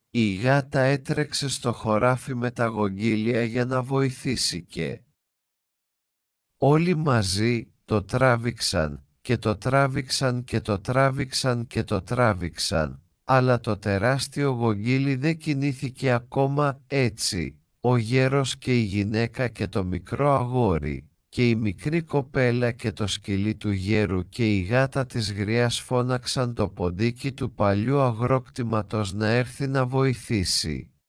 Η γάτα έτρεξε στο χωράφι με τα γογγύλια για να βοηθήσει και όλοι μαζί το τράβηξαν και το τράβηξαν και το τράβηξαν και το τράβηξαν, αλλά το τεράστιο γογγύλι δεν κινήθηκε ακόμα. Έτσι, ο γέρος και η γυναίκα και το μικρό αγόρι και η μικρή κοπέλα και το σκυλί του γέρου και η γάτα της γριάς φώναξαν το ποντίκι του παλιού αγρόκτηματος να έρθει να βοηθήσει.